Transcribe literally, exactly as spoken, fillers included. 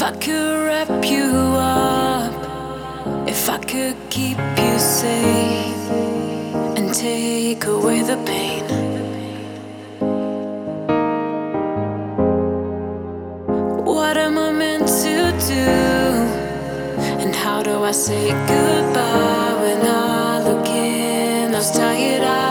If I could wrap you up, if I could keep you safe and take away the pain, what am I meant to do? And how do I say goodbye when I look in those tired eyes?